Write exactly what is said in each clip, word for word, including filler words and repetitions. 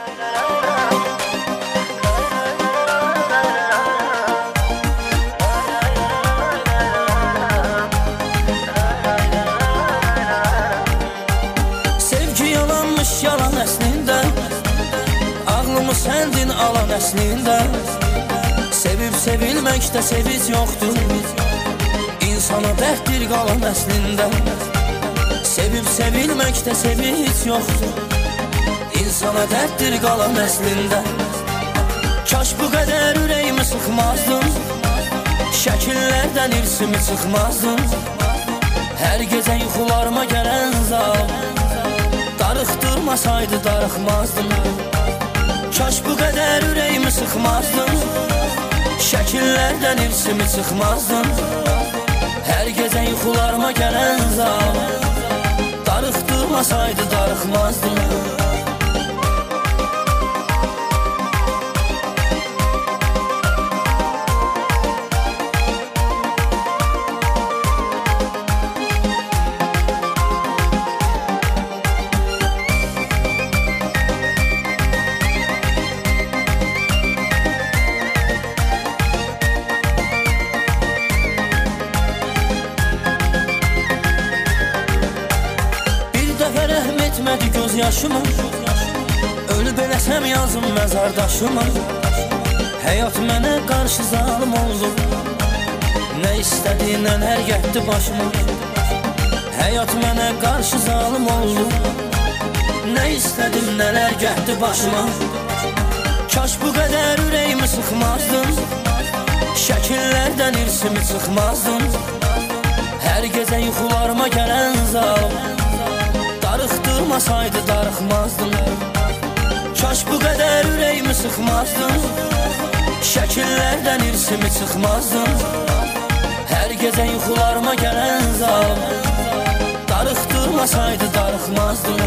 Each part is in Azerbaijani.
Yalan əslində, ağlımı səndin alan əslində. Sevib sevilməkdə sevic yoxdur, insana dərddir qalan əslində. Sevib sevilməkdə sevic yoxdur, insana dərddir qalan əslində. Kaş bu qədər ürəyimi sıxmazdın, şəkillərdən irsimi çıxmazdın. Hər gecə yuxularıma gələn zal darıxdırmasaydı darıxmazdım. Kaş bu qədər ürəyimi sıxmazdın, şəkillərdən irsimi çıxmazdın. Hər gecə yuxularıma gələn zal darıxdırmasaydı darıxmazdım. Etmədi göz yaşıma, ölüb eləsəm yazım məzardaşıma. Həyat mənə qarşı zalım oldu, nə istədi nələr getdi başıma. Həyat mənə qarşı zalım oldu, nə istədim nələr getdi başıma. Kaş bu qədər ürəyimi sıxmazdın, şəkillərdən irsimi çıxmazdın. Hər gecə yuxularıma gələn zalım darıxdırmasaydı darıxmazdım. Kaş bu qədər ürəyimi sıxmazdın, şəkillərdən irsimi çıxmazdın. Hər gecə yuxularıma gələn zal darıxdırmasaydı darıxmazdım.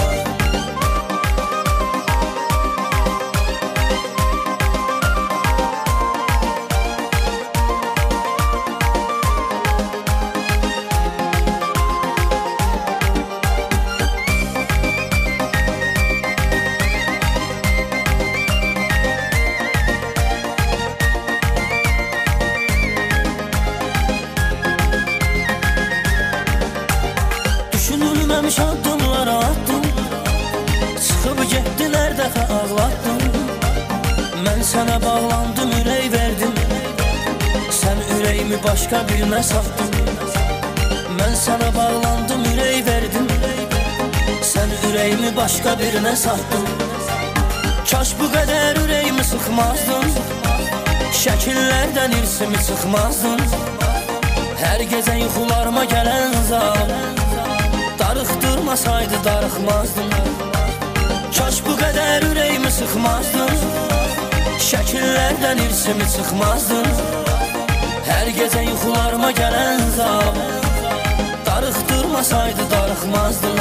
Düşünülməmiş addımlar attım, çıxıb getdilər dəfə ağlatdım. Mən sənə bağlandım, ürək verdim, sən ürəyimi başqa birinə satdın. Mən sənə bağlandım, ürək verdim, sən ürəyimi başqa birinə satdın. Kaş bu qədər ürəyimi sıxmazdın, şəkillərdən irsimi çıxmazdın. Hər gecə yuxularıma gələn zal darıxdırmasaydı darıxmazdım. Kaş bu qədər ürəyimi sıxmazdın, şəkillərdən irsimi çıxmazdın. Hər gecə yuxularıma gələn zal darıxdırmasaydı darıxmazdım.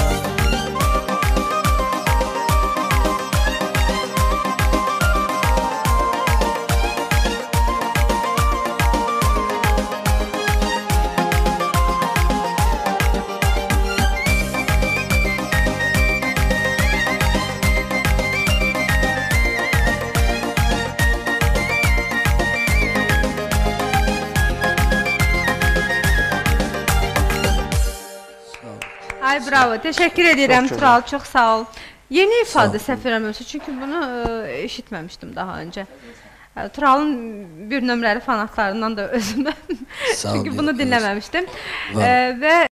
Ay bravo, teşekkür edirəm Tural, çox sağ ol. Yeni ifadə səhv eləmirəmsə, çünki bunu eşitməmişdim daha öncə. Turalın bir nömrəli fanatlarından da özüməm, çünki bunu dinləməmişdim. Və